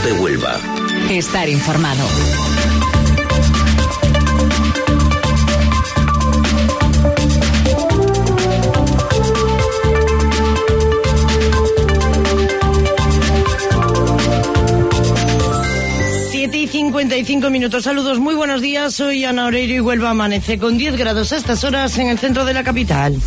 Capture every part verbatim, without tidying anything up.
COPE Huelva. Estar informado. siete y cincuenta y cinco minutos. Saludos, muy buenos días. Soy Ana Oreiro y Huelva amanece con diez grados a estas horas en el centro de la capital.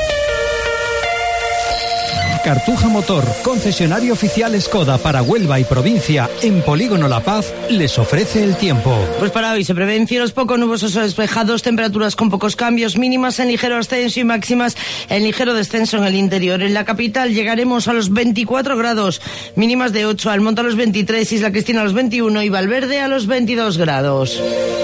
Cartuja Motor, concesionario oficial Skoda para Huelva y provincia en Polígono La Paz, les ofrece el tiempo. Pues para hoy se prevén cielos poco nubosos o despejados, temperaturas con pocos cambios, mínimas en ligero ascenso y máximas en ligero descenso en el interior. En la capital llegaremos a los veinticuatro grados, mínimas de ocho, Almonte a los veintitrés, Isla Cristina a los veintiuno y Valverde a los veintidós grados.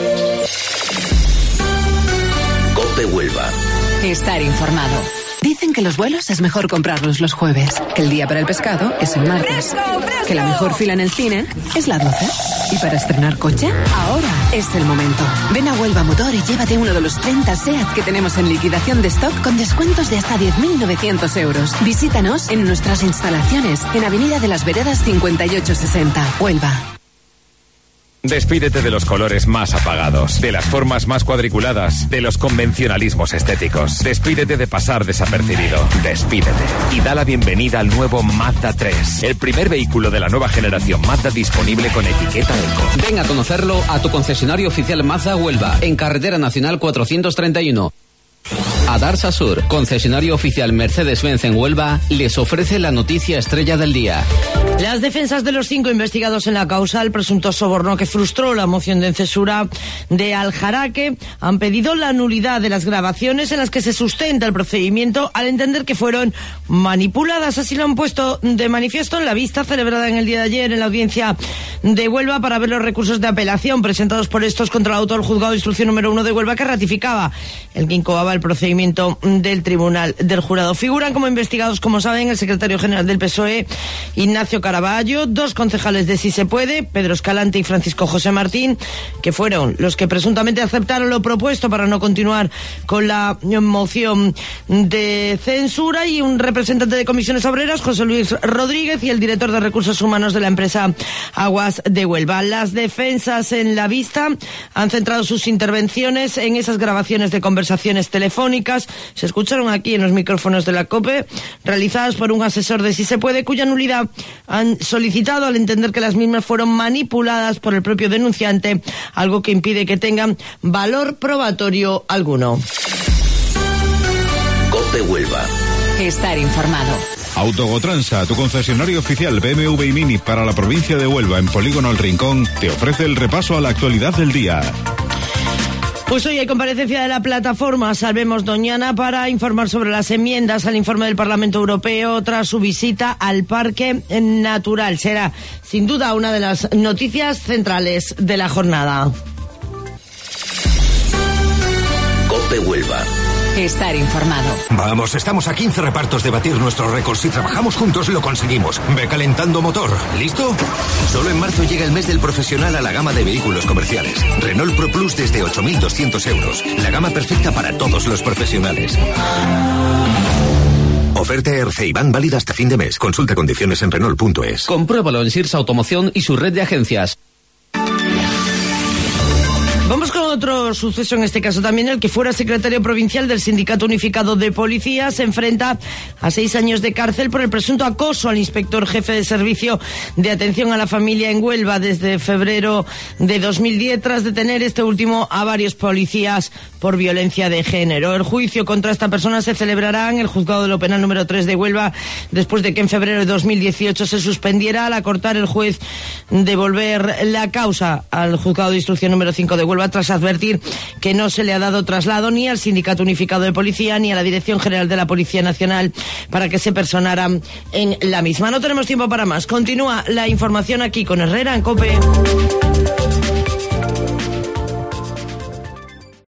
COPE Huelva. Estar informado. Dicen que los vuelos es mejor comprarlos los jueves, que el día para el pescado es el martes, ¡Fresco, fresco! Que la mejor fila en el cine es la doce. ¿Y para estrenar coche? Ahora es el momento. Ven a Huelva Motor y llévate uno de los treinta SEAT que tenemos en liquidación de stock con descuentos de hasta diez mil novecientos euros. Visítanos en nuestras instalaciones en Avenida de las Veredas cincuenta y ocho sesenta, Huelva. Despídete de los colores más apagados, de las formas más cuadriculadas, de los convencionalismos estéticos. Despídete de pasar desapercibido. Despídete. Y da la bienvenida al nuevo Mazda tres, el primer vehículo de la nueva generación Mazda disponible con etiqueta Eco. Ven a conocerlo a tu concesionario oficial Mazda Huelva, en Carretera Nacional cuatrocientos treinta y uno. Adarsa Sur, concesionario oficial Mercedes-Benz en Huelva, les ofrece la noticia estrella del día. Las defensas de los cinco investigados en la causa, el presunto soborno que frustró la moción de censura de Aljaraque, han pedido la nulidad de las grabaciones en las que se sustenta el procedimiento al entender que fueron manipuladas. Así lo han puesto de manifiesto en la vista celebrada en el día de ayer en la audiencia de Huelva para ver los recursos de apelación presentados por estos contra el auto del juzgado de instrucción número uno de Huelva, que ratificaba el que incoaba el procedimiento del tribunal del jurado. Figuran como investigados, como saben, el secretario general del P S O E, Ignacio Caraballo, dos concejales de Si Se Puede, Pedro Escalante y Francisco José Martín, que fueron los que presuntamente aceptaron lo propuesto para no continuar con la moción de censura, y un representante de Comisiones Obreras, José Luis Rodríguez, y el director de Recursos Humanos de la empresa Aguas de Huelva. Las defensas en la vista han centrado sus intervenciones en esas grabaciones de conversaciones telefónicas, se escucharon aquí en los micrófonos de la COPE, realizadas por un asesor de Si Se Puede, cuya nulidad han solicitado al entender que las mismas fueron manipuladas por el propio denunciante, algo que impide que tengan valor probatorio alguno. COPE Huelva. Estar informado. Autogotransa, tu concesionario oficial B M W y Mini para la provincia de Huelva en Polígono El Rincón, te ofrece el repaso a la actualidad del día. Pues hoy hay comparecencia de la plataforma Salvemos Doñana para informar sobre las enmiendas al informe del Parlamento Europeo tras su visita al Parque Natural. Será, sin duda, una de las noticias centrales de la jornada. COPE Huelva. Estar informado. Vamos, estamos a quince repartos de batir nuestros récords. Si trabajamos juntos, lo conseguimos. Ve calentando motor. ¿Listo? Solo en marzo llega el mes del profesional a la gama de vehículos comerciales. Renault Pro Plus desde ocho mil doscientos euros. La gama perfecta para todos los profesionales. Oferta E R C y van válida hasta fin de mes. Consulta condiciones en Renault punto es. Compruébalo en Sears Automoción y su red de agencias. Vamos con otro suceso, en este caso también el que fuera secretario provincial del Sindicato Unificado de Policía se enfrenta a seis años de cárcel por el presunto acoso al inspector jefe de servicio de atención a la familia en Huelva desde febrero de dos mil diez, tras detener este último a varios policías por violencia de género. El juicio contra esta persona se celebrará en el Juzgado de lo Penal número tres de Huelva, después de que en febrero de dos mil dieciocho se suspendiera al acortar el juez devolver la causa al Juzgado de Instrucción número cinco de Huelva, tras advertir que no se le ha dado traslado ni al Sindicato Unificado de Policía ni a la Dirección General de la Policía Nacional para que se personaran en la misma. No tenemos tiempo para más. Continúa la información aquí con Herrera en COPE.